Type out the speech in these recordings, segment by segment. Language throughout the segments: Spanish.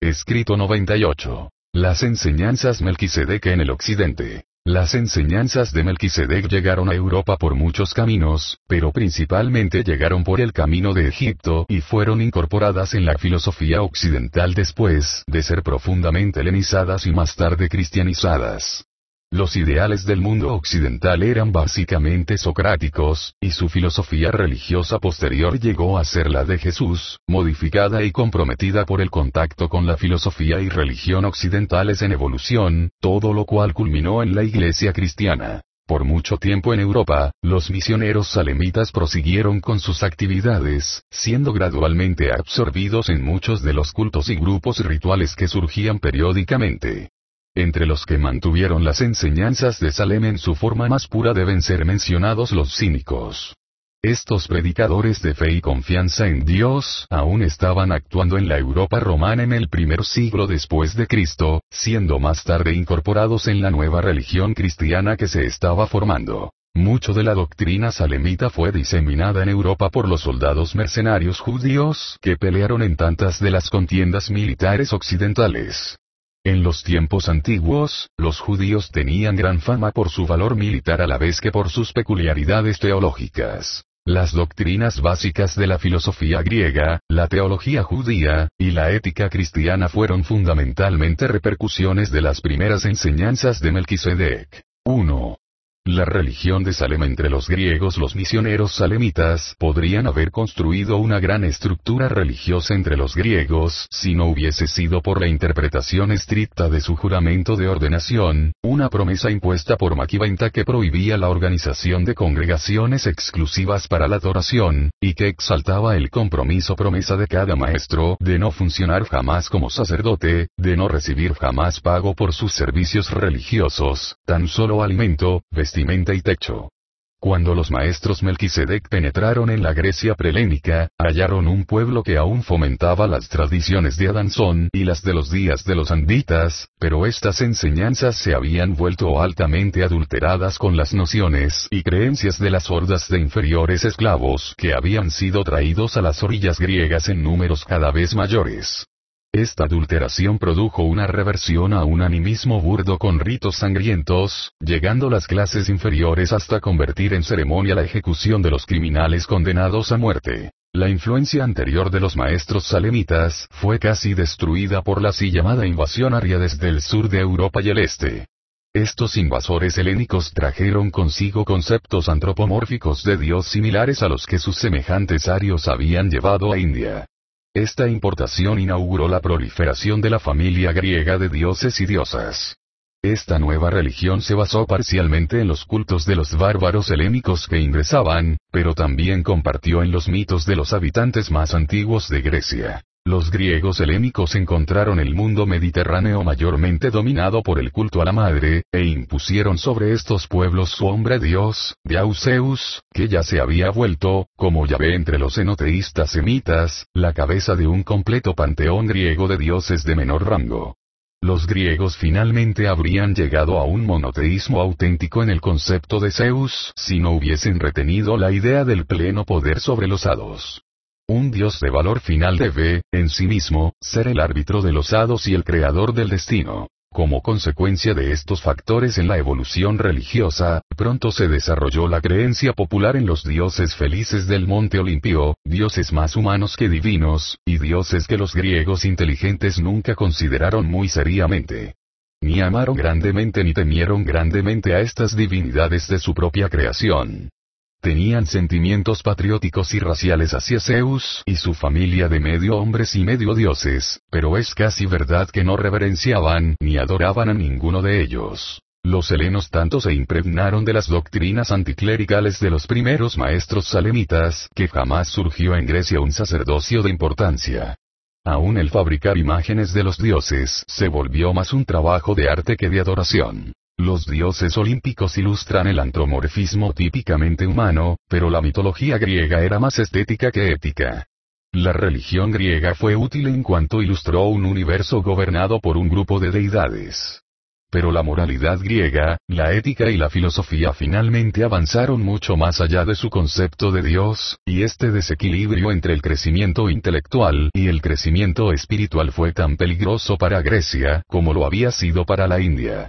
Escrito 98. Las enseñanzas Melquisedec en el Occidente. Las enseñanzas de Melquisedec llegaron a Europa por muchos caminos, pero principalmente llegaron por el camino de Egipto y fueron incorporadas en la filosofía occidental después de ser profundamente helenizadas y más tarde cristianizadas. Los ideales del mundo occidental eran básicamente socráticos, y su filosofía religiosa posterior llegó a ser la de Jesús, modificada y comprometida por el contacto con la filosofía y religión occidentales en evolución, todo lo cual culminó en la Iglesia cristiana. Por mucho tiempo en Europa, los misioneros salemitas prosiguieron con sus actividades, siendo gradualmente absorbidos en muchos de los cultos y grupos rituales que surgían periódicamente. Entre los que mantuvieron las enseñanzas de Salem en su forma más pura deben ser mencionados los cínicos. Estos predicadores de fe y confianza en Dios aún estaban actuando en la Europa romana en el primer siglo después de Cristo, siendo más tarde incorporados en la nueva religión cristiana que se estaba formando. Mucho de la doctrina salemita fue diseminada en Europa por los soldados mercenarios judíos que pelearon en tantas de las contiendas militares occidentales. En los tiempos antiguos, los judíos tenían gran fama por su valor militar a la vez que por sus peculiaridades teológicas. Las doctrinas básicas de la filosofía griega, la teología judía, y la ética cristiana fueron fundamentalmente repercusiones de las primeras enseñanzas de Melquisedec. 1. La religión de Salem. Entre los griegos, los misioneros salemitas podrían haber construido una gran estructura religiosa entre los griegos si no hubiese sido por la interpretación estricta de su juramento de ordenación, una promesa impuesta por Maquiventa que prohibía la organización de congregaciones exclusivas para la adoración, y que exaltaba el compromiso promesa de cada maestro de no funcionar jamás como sacerdote, de no recibir jamás pago por sus servicios religiosos, tan solo alimento, vestimenta y techo. Cuando los maestros Melquisedec penetraron en la Grecia prelénica, hallaron un pueblo que aún fomentaba las tradiciones de Adansón y las de los días de los anditas, pero estas enseñanzas se habían vuelto altamente adulteradas con las nociones y creencias de las hordas de inferiores esclavos que habían sido traídos a las orillas griegas en números cada vez mayores. Esta adulteración produjo una reversión a un animismo burdo con ritos sangrientos, llegando las clases inferiores hasta convertir en ceremonia la ejecución de los criminales condenados a muerte. La influencia anterior de los maestros salemitas fue casi destruida por la así llamada invasión aria desde el sur de Europa y el este. Estos invasores helénicos trajeron consigo conceptos antropomórficos de Dios similares a los que sus semejantes arios habían llevado a India. Esta importación inauguró la proliferación de la familia griega de dioses y diosas. Esta nueva religión se basó parcialmente en los cultos de los bárbaros helénicos que ingresaban, pero también compartió en los mitos de los habitantes más antiguos de Grecia. Los griegos helénicos encontraron el mundo mediterráneo mayormente dominado por el culto a la madre, e impusieron sobre estos pueblos su hombre dios, Diauseus, que ya se había vuelto, como Yahvé entre los enoteístas semitas, la cabeza de un completo panteón griego de dioses de menor rango. Los griegos finalmente habrían llegado a un monoteísmo auténtico en el concepto de Zeus si no hubiesen retenido la idea del pleno poder sobre los hados. Un dios de valor final debe, en sí mismo, ser el árbitro de los hados y el creador del destino. Como consecuencia de estos factores en la evolución religiosa, pronto se desarrolló la creencia popular en los dioses felices del Monte Olimpio, dioses más humanos que divinos, y dioses que los griegos inteligentes nunca consideraron muy seriamente. Ni amaron grandemente ni temieron grandemente a estas divinidades de su propia creación. Tenían sentimientos patrióticos y raciales hacia Zeus y su familia de medio hombres y medio dioses, pero es casi verdad que no reverenciaban ni adoraban a ninguno de ellos. Los helenos tanto se impregnaron de las doctrinas anticlericales de los primeros maestros salemitas que jamás surgió en Grecia un sacerdocio de importancia. Aún el fabricar imágenes de los dioses se volvió más un trabajo de arte que de adoración. Los dioses olímpicos ilustran el antropomorfismo típicamente humano, pero la mitología griega era más estética que ética. La religión griega fue útil en cuanto ilustró un universo gobernado por un grupo de deidades. Pero la moralidad griega, la ética y la filosofía finalmente avanzaron mucho más allá de su concepto de Dios, y este desequilibrio entre el crecimiento intelectual y el crecimiento espiritual fue tan peligroso para Grecia como lo había sido para la India.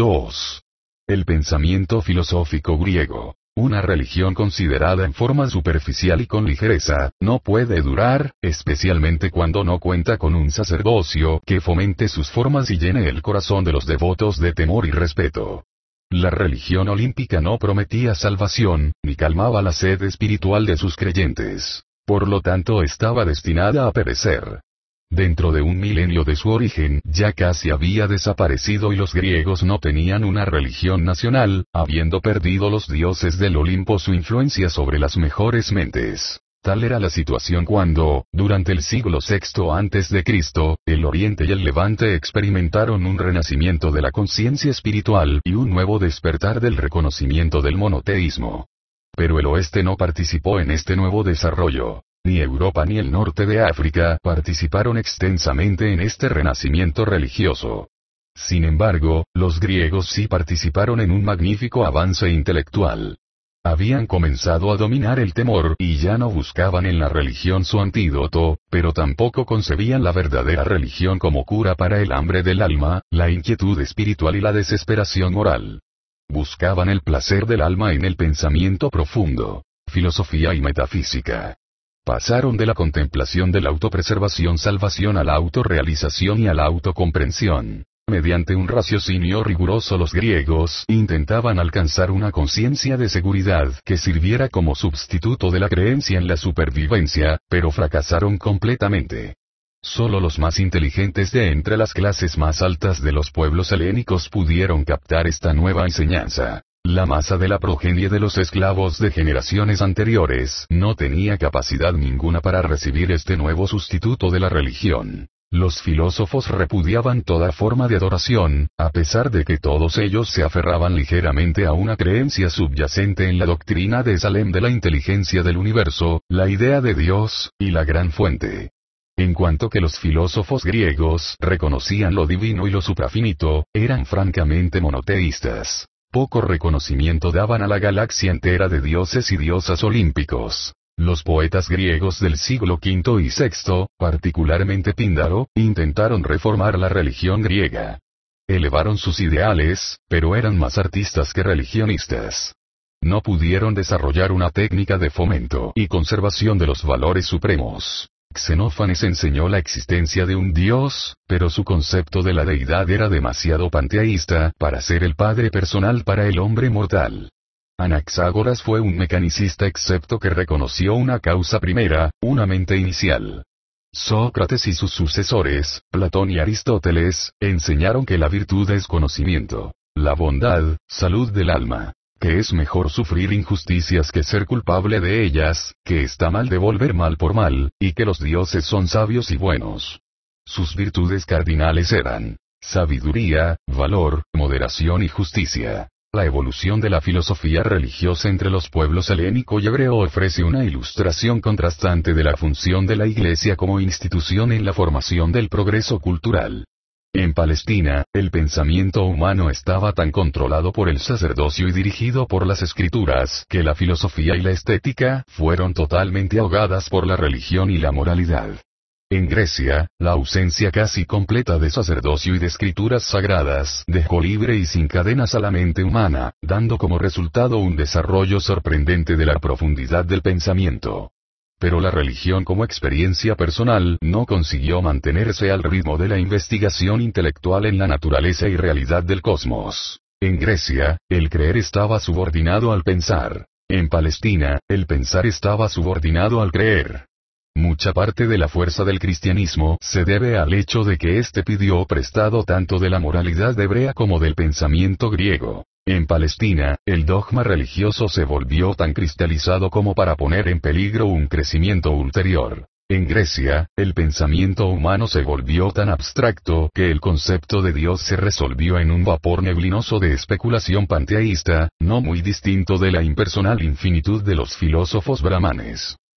2. El pensamiento filosófico griego. Una religión considerada en forma superficial y con ligereza, no puede durar, especialmente cuando no cuenta con un sacerdocio que fomente sus formas y llene el corazón de los devotos de temor y respeto. La religión olímpica no prometía salvación, ni calmaba la sed espiritual de sus creyentes. Por lo tanto estaba destinada a perecer. Dentro de un milenio de su origen ya casi había desaparecido y los griegos no tenían una religión nacional, habiendo perdido los dioses del Olimpo su influencia sobre las mejores mentes. Tal era la situación cuando, durante el siglo VI a.C., el Oriente y el Levante experimentaron un renacimiento de la conciencia espiritual y un nuevo despertar del reconocimiento del monoteísmo. Pero el Oeste no participó en este nuevo desarrollo. Ni Europa ni el norte de África participaron extensamente en este renacimiento religioso. Sin embargo, los griegos sí participaron en un magnífico avance intelectual. Habían comenzado a dominar el temor y ya no buscaban en la religión su antídoto, pero tampoco concebían la verdadera religión como cura para el hambre del alma, la inquietud espiritual y la desesperación moral. Buscaban el placer del alma en el pensamiento profundo, filosofía y metafísica. Pasaron de la contemplación de la autopreservación-salvación a la autorrealización y a la autocomprensión. Mediante un raciocinio riguroso los griegos intentaban alcanzar una conciencia de seguridad que sirviera como sustituto de la creencia en la supervivencia, pero fracasaron completamente. Solo los más inteligentes de entre las clases más altas de los pueblos helénicos pudieron captar esta nueva enseñanza. La masa de la progenie de los esclavos de generaciones anteriores no tenía capacidad ninguna para recibir este nuevo sustituto de la religión. Los filósofos repudiaban toda forma de adoración, a pesar de que todos ellos se aferraban ligeramente a una creencia subyacente en la doctrina de Salem de la inteligencia del universo, la idea de Dios, y la gran fuente. En cuanto que los filósofos griegos reconocían lo divino y lo suprafinito, eran francamente monoteístas. Poco reconocimiento daban a la galaxia entera de dioses y diosas olímpicos. Los poetas griegos del siglo V y VI, particularmente Píndaro, intentaron reformar la religión griega. Elevaron sus ideales, pero eran más artistas que religionistas. No pudieron desarrollar una técnica de fomento y conservación de los valores supremos. Xenófanes enseñó la existencia de un dios, pero su concepto de la deidad era demasiado panteísta para ser el padre personal para el hombre mortal. Anaxágoras fue un mecanicista excepto que reconoció una causa primera, una mente inicial. Sócrates y sus sucesores, Platón y Aristóteles, enseñaron que la virtud es conocimiento, la bondad, salud del alma, que es mejor sufrir injusticias que ser culpable de ellas, que está mal devolver mal por mal, y que los dioses son sabios y buenos. Sus virtudes cardinales eran sabiduría, valor, moderación y justicia. La evolución de la filosofía religiosa entre los pueblos helénico y hebreo ofrece una ilustración contrastante de la función de la Iglesia como institución en la formación del progreso cultural. En Palestina, el pensamiento humano estaba tan controlado por el sacerdocio y dirigido por las escrituras que la filosofía y la estética fueron totalmente ahogadas por la religión y la moralidad. En Grecia, la ausencia casi completa de sacerdocio y de escrituras sagradas dejó libre y sin cadenas a la mente humana, dando como resultado un desarrollo sorprendente de la profundidad del pensamiento. Pero la religión como experiencia personal no consiguió mantenerse al ritmo de la investigación intelectual en la naturaleza y realidad del cosmos. En Grecia, el creer estaba subordinado al pensar. En Palestina, el pensar estaba subordinado al creer. Mucha parte de la fuerza del cristianismo se debe al hecho de que éste pidió prestado tanto de la moralidad hebrea como del pensamiento griego. En Palestina, el dogma religioso se volvió tan cristalizado como para poner en peligro un crecimiento ulterior. En Grecia, el pensamiento humano se volvió tan abstracto que el concepto de Dios se resolvió en un vapor neblinoso de especulación panteísta, no muy distinto de la impersonal infinitud de los filósofos brahmanes.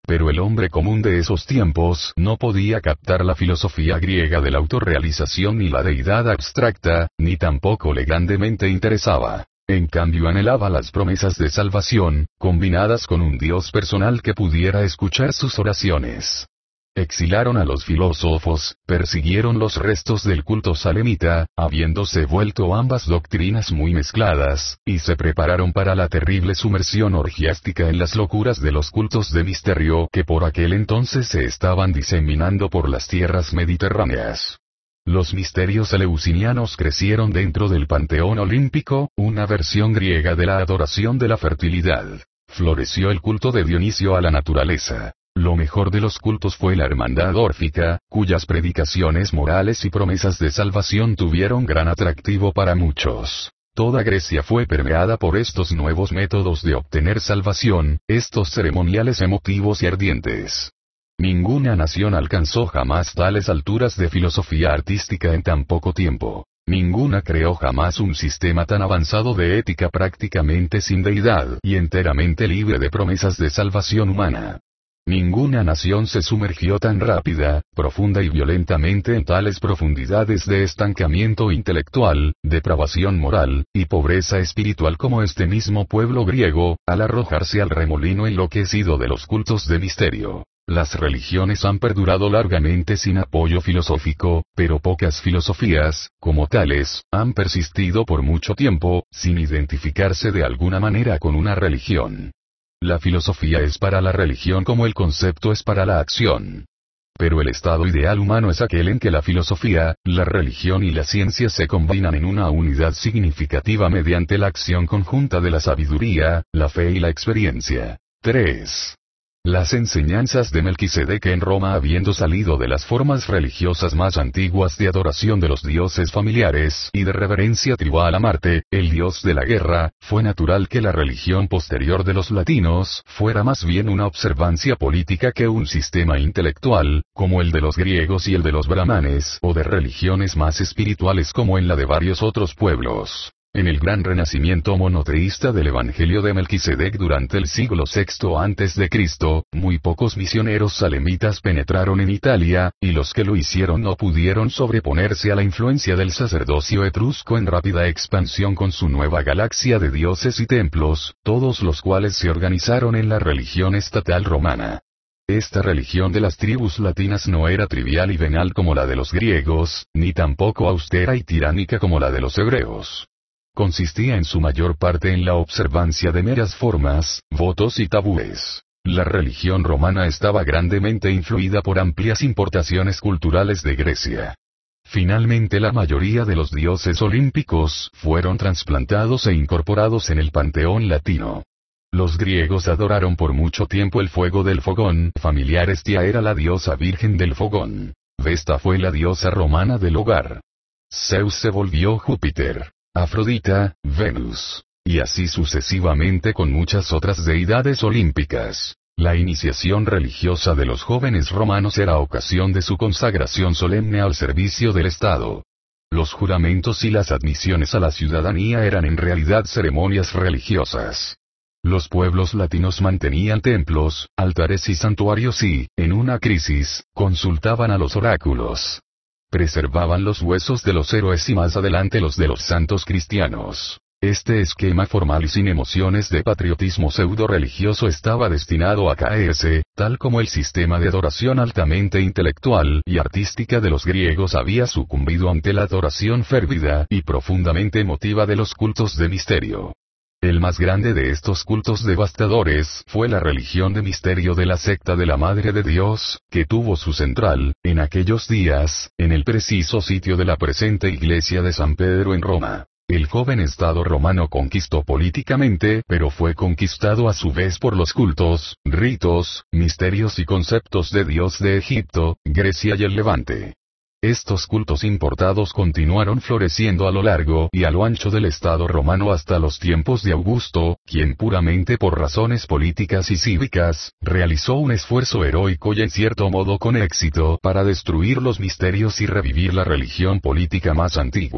Pero el hombre común de esos tiempos no podía captar la filosofía griega de la autorrealización ni la deidad abstracta, ni tampoco le grandemente interesaba. En cambio anhelaba las promesas de salvación, combinadas con un Dios personal que pudiera escuchar sus oraciones. Exilaron a los filósofos, persiguieron los restos del culto salemita, habiéndose vuelto ambas doctrinas muy mezcladas, y se prepararon para la terrible sumersión orgiástica en las locuras de los cultos de misterio que por aquel entonces se estaban diseminando por las tierras mediterráneas. Los misterios eleusinianos crecieron dentro del panteón olímpico, una versión griega de la adoración de la fertilidad. Floreció el culto de Dionisio a la naturaleza. Lo mejor de los cultos fue la hermandad órfica, cuyas predicaciones morales y promesas de salvación tuvieron gran atractivo para muchos. Toda Grecia fue permeada por estos nuevos métodos de obtener salvación, estos ceremoniales emotivos y ardientes. Ninguna nación alcanzó jamás tales alturas de filosofía artística en tan poco tiempo. Ninguna creó jamás un sistema tan avanzado de ética prácticamente sin deidad y enteramente libre de promesas de salvación humana. Ninguna nación se sumergió tan rápida, profunda y violentamente en tales profundidades de estancamiento intelectual, depravación moral, y pobreza espiritual como este mismo pueblo griego, al arrojarse al remolino enloquecido de los cultos de misterio. Las religiones han perdurado largamente sin apoyo filosófico, pero pocas filosofías, como tales, han persistido por mucho tiempo, sin identificarse de alguna manera con una religión. La filosofía es para la religión como el concepto es para la acción. Pero el estado ideal humano es aquel en que la filosofía, la religión y la ciencia se combinan en una unidad significativa mediante la acción conjunta de la sabiduría, la fe y la experiencia. 3. Las enseñanzas de Melquisedec en Roma. Habiendo salido de las formas religiosas más antiguas de adoración de los dioses familiares y de reverencia tribal a Marte, el dios de la guerra, fue natural que la religión posterior de los latinos fuera más bien una observancia política que un sistema intelectual, como el de los griegos y el de los brahmanes, o de religiones más espirituales como en la de varios otros pueblos. En el gran renacimiento monoteísta del Evangelio de Melquisedec durante el siglo VI a.C., muy pocos misioneros salemitas penetraron en Italia, y los que lo hicieron no pudieron sobreponerse a la influencia del sacerdocio etrusco en rápida expansión con su nueva galaxia de dioses y templos, todos los cuales se organizaron en la religión estatal romana. Esta religión de las tribus latinas no era trivial y venal como la de los griegos, ni tampoco austera y tiránica como la de los hebreos. Consistía en su mayor parte en la observancia de meras formas, votos y tabúes. La religión romana estaba grandemente influida por amplias importaciones culturales de Grecia. Finalmente la mayoría de los dioses olímpicos fueron trasplantados e incorporados en el panteón latino. Los griegos adoraron por mucho tiempo el fuego del fogón, familiar. Hestia era la diosa virgen del fogón. Vesta fue la diosa romana del hogar. Zeus se volvió Júpiter. Afrodita, Venus. Y así sucesivamente con muchas otras deidades olímpicas. La iniciación religiosa de los jóvenes romanos era ocasión de su consagración solemne al servicio del Estado. Los juramentos y las admisiones a la ciudadanía eran en realidad ceremonias religiosas. Los pueblos latinos mantenían templos, altares y santuarios y, en una crisis, consultaban a los oráculos. Preservaban los huesos de los héroes y más adelante los de los santos cristianos. Este esquema formal y sin emociones de patriotismo pseudo-religioso estaba destinado a caerse, tal como el sistema de adoración altamente intelectual y artística de los griegos había sucumbido ante la adoración férvida y profundamente emotiva de los cultos de misterio. El más grande de estos cultos devastadores fue la religión de misterio de la secta de la Madre de Dios, que tuvo su central, en aquellos días, en el preciso sitio de la presente iglesia de San Pedro en Roma. El joven Estado romano conquistó políticamente, pero fue conquistado a su vez por los cultos, ritos, misterios y conceptos de Dios de Egipto, Grecia y el Levante. Estos cultos importados continuaron floreciendo a lo largo y a lo ancho del Estado romano hasta los tiempos de Augusto, quien puramente por razones políticas y cívicas, realizó un esfuerzo heroico y en cierto modo con éxito para destruir los misterios y revivir la religión política más antigua.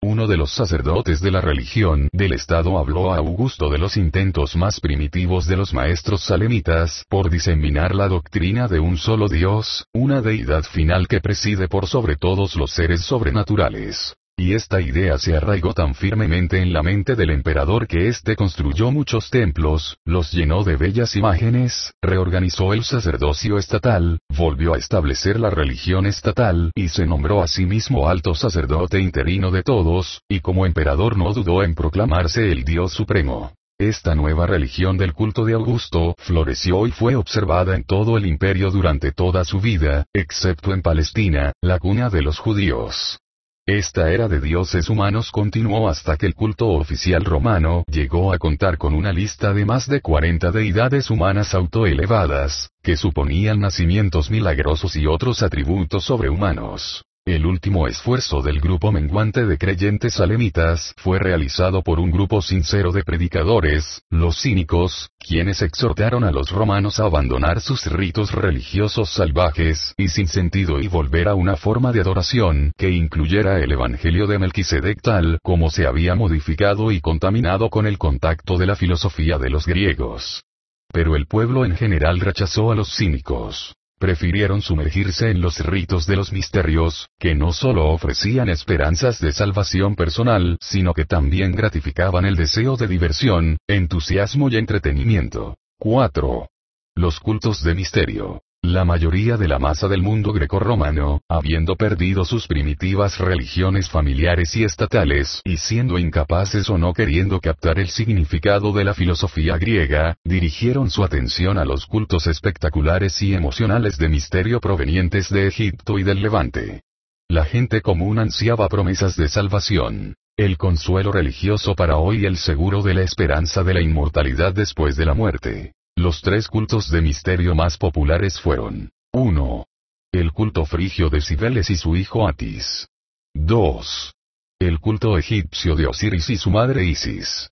Uno de los sacerdotes de la religión del Estado habló a Augusto de los intentos más primitivos de los maestros salemitas por diseminar la doctrina de un solo Dios, una deidad final que preside por sobre todos los seres sobrenaturales. Y esta idea se arraigó tan firmemente en la mente del emperador que éste construyó muchos templos, los llenó de bellas imágenes, reorganizó el sacerdocio estatal, volvió a establecer la religión estatal y se nombró a sí mismo alto sacerdote interino de todos, y como emperador no dudó en proclamarse el Dios supremo. Esta nueva religión del culto de Augusto floreció y fue observada en todo el imperio durante toda su vida, excepto en Palestina, la cuna de los judíos. Esta era de dioses humanos continuó hasta que el culto oficial romano llegó a contar con una lista de más de 40 deidades humanas autoelevadas, que suponían nacimientos milagrosos y otros atributos sobrehumanos. El último esfuerzo del grupo menguante de creyentes salemitas fue realizado por un grupo sincero de predicadores, los cínicos, quienes exhortaron a los romanos a abandonar sus ritos religiosos salvajes y sin sentido y volver a una forma de adoración que incluyera el evangelio de Melquisedec tal como se había modificado y contaminado con el contacto de la filosofía de los griegos. Pero el pueblo en general rechazó a los cínicos. Prefirieron sumergirse en los ritos de los misterios, que no solo ofrecían esperanzas de salvación personal, sino que también gratificaban el deseo de diversión, entusiasmo y entretenimiento. 4. Los cultos de misterio. La mayoría de la masa del mundo grecorromano, habiendo perdido sus primitivas religiones familiares y estatales, y siendo incapaces o no queriendo captar el significado de la filosofía griega, dirigieron su atención a los cultos espectaculares y emocionales de misterio provenientes de Egipto y del Levante. La gente común ansiaba promesas de salvación, el consuelo religioso para hoy y el seguro de la esperanza de la inmortalidad después de la muerte. Los tres cultos de misterio más populares fueron: 1. El culto frigio de Cibeles y su hijo Atis. 2. El culto egipcio de Osiris y su madre Isis.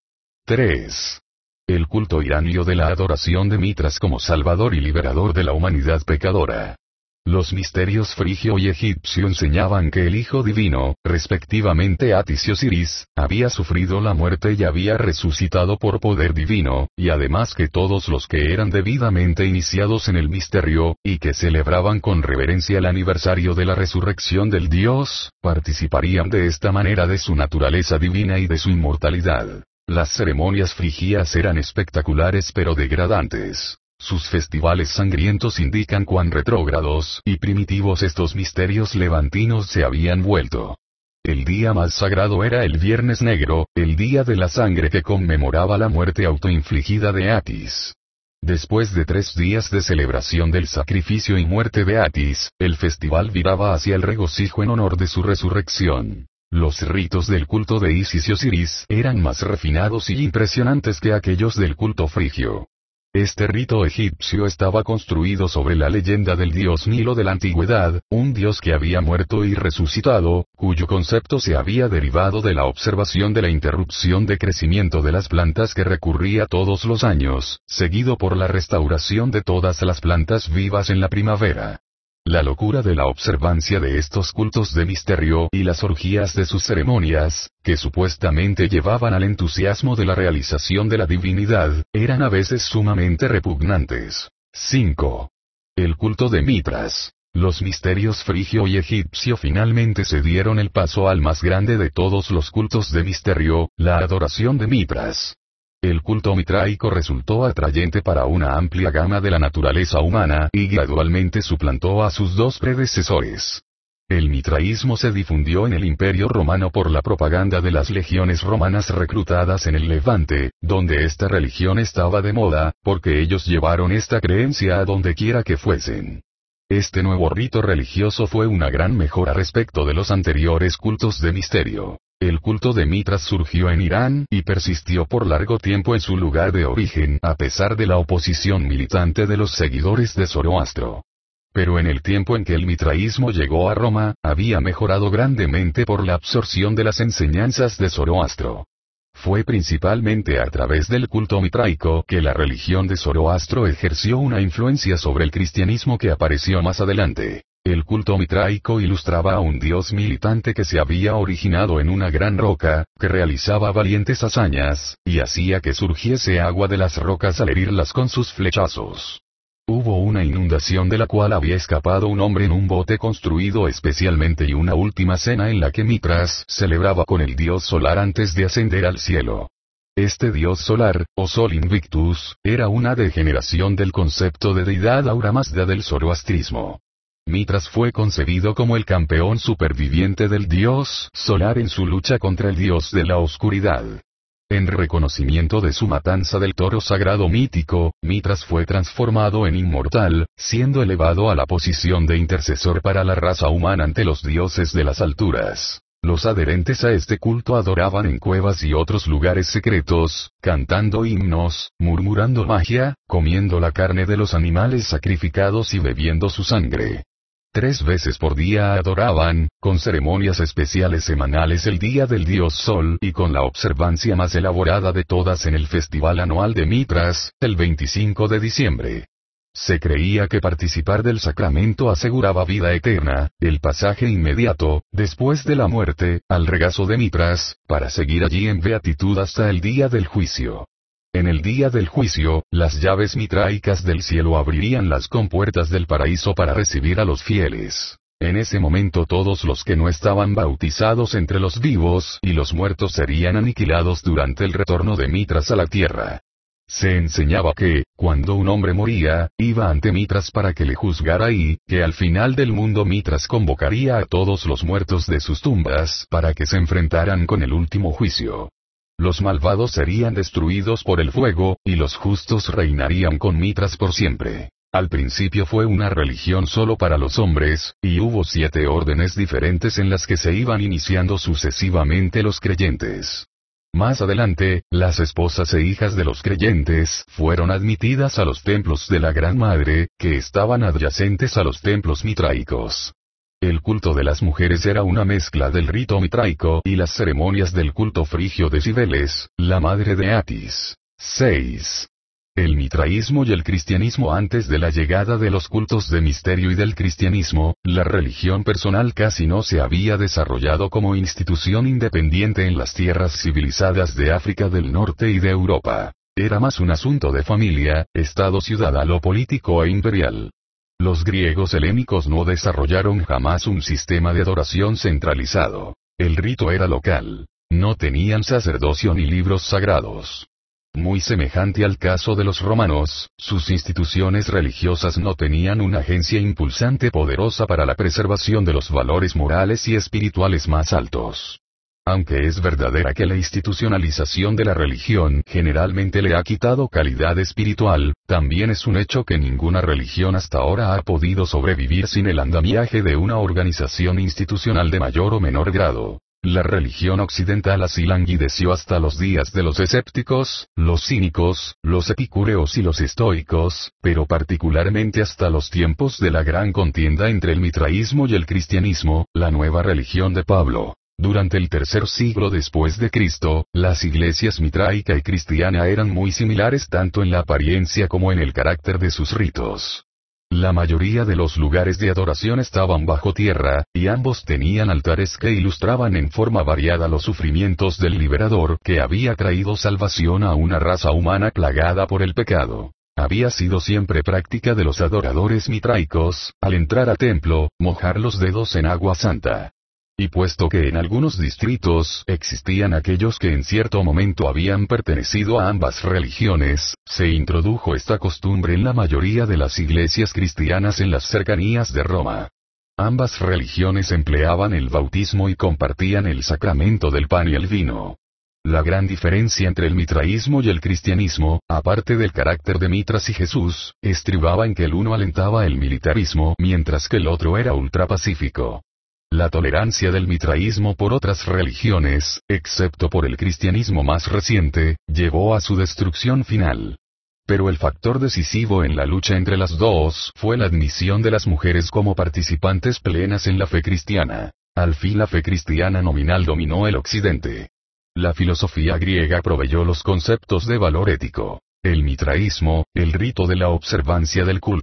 3. El culto iranio de la adoración de Mitras como salvador y liberador de la humanidad pecadora. Los misterios frigio y egipcio enseñaban que el Hijo Divino, respectivamente Atis y Osiris, había sufrido la muerte y había resucitado por poder divino, y además que todos los que eran debidamente iniciados en el misterio, y que celebraban con reverencia el aniversario de la resurrección del Dios, participarían de esta manera de su naturaleza divina y de su inmortalidad. Las ceremonias frigias eran espectaculares pero degradantes. Sus festivales sangrientos indican cuán retrógrados y primitivos estos misterios levantinos se habían vuelto. El día más sagrado era el Viernes Negro, el día de la sangre que conmemoraba la muerte autoinfligida de Atis. Después de 3 días de celebración del sacrificio y muerte de Atis, el festival viraba hacia el regocijo en honor de su resurrección. Los ritos del culto de Isis y Osiris eran más refinados y impresionantes que aquellos del culto frigio. Este rito egipcio estaba construido sobre la leyenda del dios Nilo de la antigüedad, un dios que había muerto y resucitado, cuyo concepto se había derivado de la observación de la interrupción de crecimiento de las plantas que recurría todos los años, seguido por la restauración de todas las plantas vivas en la primavera. La locura de la observancia de estos cultos de misterio y las orgías de sus ceremonias, que supuestamente llevaban al entusiasmo de la realización de la divinidad, eran a veces sumamente repugnantes. 5. El culto de Mitras. Los misterios frigio y egipcio finalmente se dieron el paso al más grande de todos los cultos de misterio, la adoración de Mitras. El culto mitraico resultó atrayente para una amplia gama de la naturaleza humana y gradualmente suplantó a sus 2 predecesores. El mitraísmo se difundió en el Imperio Romano por la propaganda de las legiones romanas reclutadas en el Levante, donde esta religión estaba de moda, porque ellos llevaron esta creencia a donde quiera que fuesen. Este nuevo rito religioso fue una gran mejora respecto de los anteriores cultos de misterio. El culto de Mitras surgió en Irán y persistió por largo tiempo en su lugar de origen a pesar de la oposición militante de los seguidores de Zoroastro. Pero en el tiempo en que el mitraísmo llegó a Roma, había mejorado grandemente por la absorción de las enseñanzas de Zoroastro. Fue principalmente a través del culto mitraico que la religión de Zoroastro ejerció una influencia sobre el cristianismo que apareció más adelante. El culto mitraico ilustraba a un dios militante que se había originado en una gran roca, que realizaba valientes hazañas, y hacía que surgiese agua de las rocas al herirlas con sus flechazos. Hubo una inundación de la cual había escapado un hombre en un bote construido especialmente y una última cena en la que Mitras celebraba con el dios solar antes de ascender al cielo. Este dios solar, o Sol Invictus, era una degeneración del concepto de deidad Ahura Mazda del zoroastrismo. Mitras fue concebido como el campeón superviviente del dios solar en su lucha contra el dios de la oscuridad. En reconocimiento de su matanza del toro sagrado mítico, Mitras fue transformado en inmortal, siendo elevado a la posición de intercesor para la raza humana ante los dioses de las alturas. Los adherentes a este culto adoraban en cuevas y otros lugares secretos, cantando himnos, murmurando magia, comiendo la carne de los animales sacrificados y bebiendo su sangre. 3 veces por día adoraban, con ceremonias especiales semanales el día del dios Sol y con la observancia más elaborada de todas en el festival anual de Mitras, el 25 de diciembre. Se creía que participar del sacramento aseguraba vida eterna, el pasaje inmediato, después de la muerte, al regazo de Mitras, para seguir allí en beatitud hasta el día del juicio. En el día del juicio, las llaves mitraicas del cielo abrirían las compuertas del paraíso para recibir a los fieles. En ese momento todos los que no estaban bautizados entre los vivos y los muertos serían aniquilados durante el retorno de Mitras a la tierra. Se enseñaba que, cuando un hombre moría, iba ante Mitras para que le juzgara y, que al final del mundo Mitras convocaría a todos los muertos de sus tumbas para que se enfrentaran con el último juicio. Los malvados serían destruidos por el fuego, y los justos reinarían con Mitras por siempre. Al principio fue una religión solo para los hombres, y hubo 7 órdenes diferentes en las que se iban iniciando sucesivamente los creyentes. Más adelante, las esposas e hijas de los creyentes fueron admitidas a los templos de la Gran Madre, que estaban adyacentes a los templos mitraicos. El culto de las mujeres era una mezcla del rito mitraico y las ceremonias del culto frigio de Cibeles, la madre de Atis. 6. El mitraísmo y el cristianismo. Antes de la llegada de los cultos de misterio y del cristianismo, la religión personal casi no se había desarrollado como institución independiente en las tierras civilizadas de África del Norte y de Europa. Era más un asunto de familia, estado ciudadano político e imperial. Los griegos helénicos no desarrollaron jamás un sistema de adoración centralizado. El rito era local. No tenían sacerdocio ni libros sagrados. Muy semejante al caso de los romanos, sus instituciones religiosas no tenían una agencia impulsante poderosa para la preservación de los valores morales y espirituales más altos. Aunque es verdadera que la institucionalización de la religión generalmente le ha quitado calidad espiritual, también es un hecho que ninguna religión hasta ahora ha podido sobrevivir sin el andamiaje de una organización institucional de mayor o menor grado. La religión occidental así languideció hasta los días de los escépticos, los cínicos, los epicúreos y los estoicos, pero particularmente hasta los tiempos de la gran contienda entre el mitraísmo y el cristianismo, la nueva religión de Pablo. Durante el 3er siglo después de Cristo, las iglesias mitraica y cristiana eran muy similares tanto en la apariencia como en el carácter de sus ritos. La mayoría de los lugares de adoración estaban bajo tierra, y ambos tenían altares que ilustraban en forma variada los sufrimientos del liberador que había traído salvación a una raza humana plagada por el pecado. Había sido siempre práctica de los adoradores mitraicos, al entrar al templo, mojar los dedos en agua santa. Y puesto que en algunos distritos existían aquellos que en cierto momento habían pertenecido a ambas religiones, se introdujo esta costumbre en la mayoría de las iglesias cristianas en las cercanías de Roma. Ambas religiones empleaban el bautismo y compartían el sacramento del pan y el vino. La gran diferencia entre el mitraísmo y el cristianismo, aparte del carácter de Mitras y Jesús, estribaba en que el uno alentaba el militarismo mientras que el otro era ultrapacífico. La tolerancia del mitraísmo por otras religiones, excepto por el cristianismo más reciente, llevó a su destrucción final. Pero el factor decisivo en la lucha entre las dos fue la admisión de las mujeres como participantes plenas en la fe cristiana. Al fin la fe cristiana nominal dominó el occidente. La filosofía griega proveyó los conceptos de valor ético. El mitraísmo, el rito de la observancia del culto.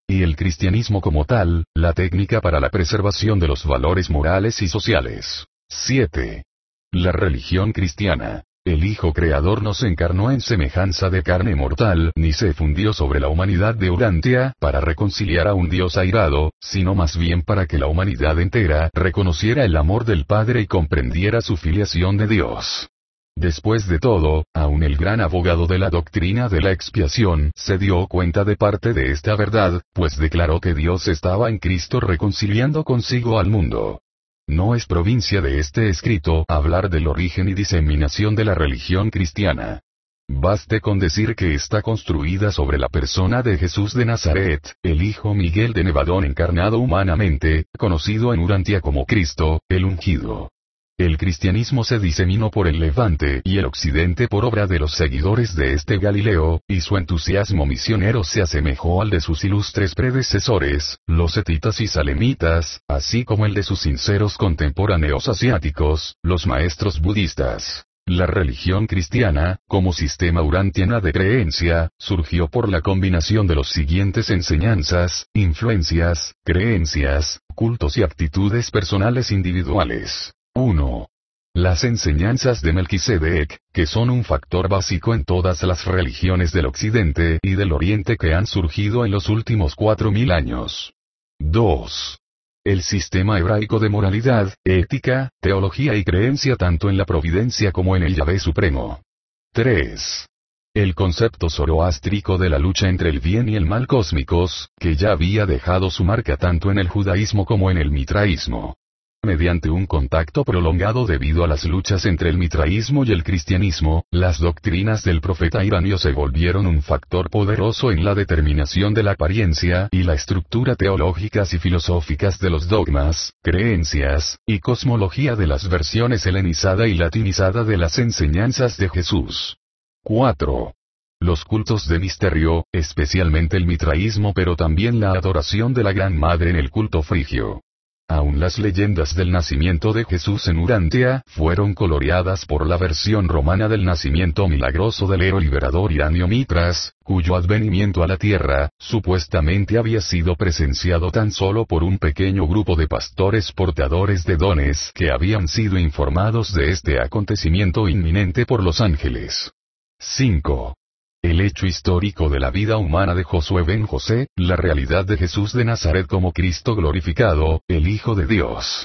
Y el cristianismo como tal, la técnica para la preservación de los valores morales y sociales. 7. La religión cristiana. El Hijo Creador no se encarnó en semejanza de carne mortal, ni se fundió sobre la humanidad de Urantia, para reconciliar a un Dios airado, sino más bien para que la humanidad entera reconociera el amor del Padre y comprendiera su filiación de Dios. Después de todo, aun el gran abogado de la doctrina de la expiación se dio cuenta de parte de esta verdad, pues declaró que Dios estaba en Cristo reconciliando consigo al mundo. No es provincia de este escrito hablar del origen y diseminación de la religión cristiana. Baste con decir que está construida sobre la persona de Jesús de Nazaret, el hijo Miguel de Nevadón encarnado humanamente, conocido en Urantia como Cristo, el ungido. El cristianismo se diseminó por el Levante y el Occidente por obra de los seguidores de este Galileo, y su entusiasmo misionero se asemejó al de sus ilustres predecesores, los hetitas y salemitas, así como el de sus sinceros contemporáneos asiáticos, los maestros budistas. La religión cristiana, como sistema urantiana de creencia, surgió por la combinación de los siguientes enseñanzas, influencias, creencias, cultos y actitudes personales individuales. 1. Las enseñanzas de Melquisedec, que son un factor básico en todas las religiones del Occidente y del Oriente que han surgido en los últimos 4000 años. 2. El sistema hebraico de moralidad, ética, teología y creencia tanto en la providencia como en el Yahvé supremo. 3. El concepto zoroástrico de la lucha entre el bien y el mal cósmicos, que ya había dejado su marca tanto en el judaísmo como en el mitraísmo. Mediante un contacto prolongado debido a las luchas entre el mitraísmo y el cristianismo, las doctrinas del profeta iranio se volvieron un factor poderoso en la determinación de la apariencia y la estructura teológicas y filosóficas de los dogmas, creencias, y cosmología de las versiones helenizada y latinizada de las enseñanzas de Jesús. 4. Los cultos de misterio, especialmente el mitraísmo pero también la adoración de la Gran Madre en el culto frigio. Aún las leyendas del nacimiento de Jesús en Urantia fueron coloreadas por la versión romana del nacimiento milagroso del héroe liberador Iranio Mitras, cuyo advenimiento a la tierra, supuestamente había sido presenciado tan solo por un pequeño grupo de pastores portadores de dones que habían sido informados de este acontecimiento inminente por los ángeles. 5. El hecho histórico de la vida humana de Josué ben José, la realidad de Jesús de Nazaret como Cristo glorificado, el Hijo de Dios.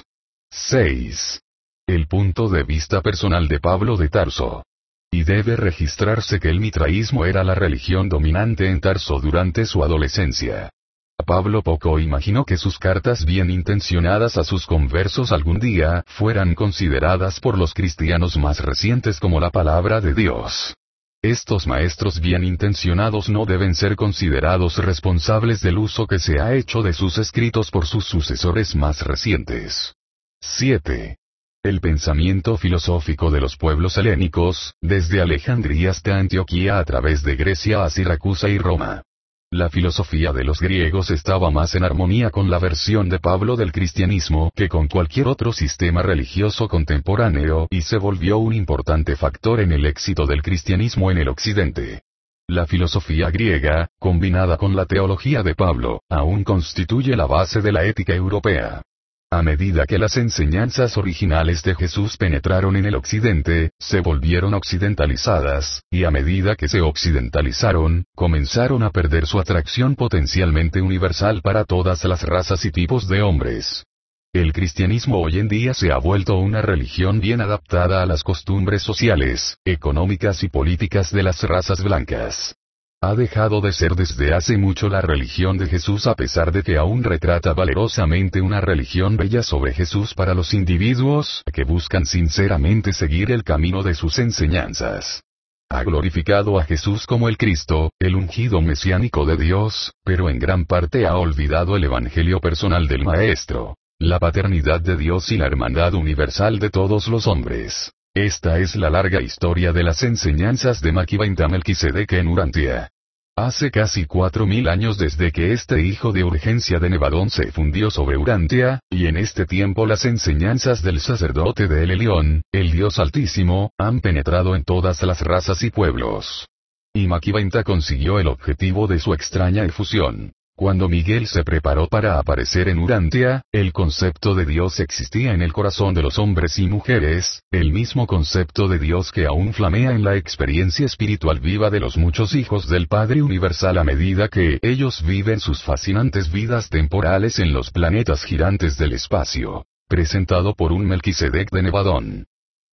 6. El punto de vista personal de Pablo de Tarso. Y debe registrarse que el mitraísmo era la religión dominante en Tarso durante su adolescencia. Pablo poco imaginó que sus cartas bien intencionadas a sus conversos algún día fueran consideradas por los cristianos más recientes como la palabra de Dios. Estos maestros bien intencionados no deben ser considerados responsables del uso que se ha hecho de sus escritos por sus sucesores más recientes. 7. El pensamiento filosófico de los pueblos helénicos, desde Alejandría hasta Antioquía a través de Grecia a Siracusa y Roma. La filosofía de los griegos estaba más en armonía con la versión de Pablo del cristianismo que con cualquier otro sistema religioso contemporáneo y se volvió un importante factor en el éxito del cristianismo en el occidente. La filosofía griega, combinada con la teología de Pablo, aún constituye la base de la ética europea. A medida que las enseñanzas originales de Jesús penetraron en el occidente, se volvieron occidentalizadas, y a medida que se occidentalizaron, comenzaron a perder su atracción potencialmente universal para todas las razas y tipos de hombres. El cristianismo hoy en día se ha vuelto una religión bien adaptada a las costumbres sociales, económicas y políticas de las razas blancas. Ha dejado de ser desde hace mucho la religión de Jesús a pesar de que aún retrata valerosamente una religión bella sobre Jesús para los individuos que buscan sinceramente seguir el camino de sus enseñanzas. Ha glorificado a Jesús como el Cristo, el ungido mesiánico de Dios, pero en gran parte ha olvidado el evangelio personal del Maestro, la paternidad de Dios y la hermandad universal de todos los hombres. Esta es la larga historia de las enseñanzas de Maquiventa Melquisedec en Urantia. Hace casi 4000 años desde que este hijo de Urgencia de Nevadón se fundió sobre Urantia, y en este tiempo las enseñanzas del sacerdote de El Elyon, el Dios Altísimo, han penetrado en todas las razas y pueblos. Y Maquiventa consiguió el objetivo de su extraña efusión. Cuando Miguel se preparó para aparecer en Urantia, el concepto de Dios existía en el corazón de los hombres y mujeres, el mismo concepto de Dios que aún flamea en la experiencia espiritual viva de los muchos hijos del Padre Universal a medida que ellos viven sus fascinantes vidas temporales en los planetas girantes del espacio. Presentado por un Melquisedec de Nevadón.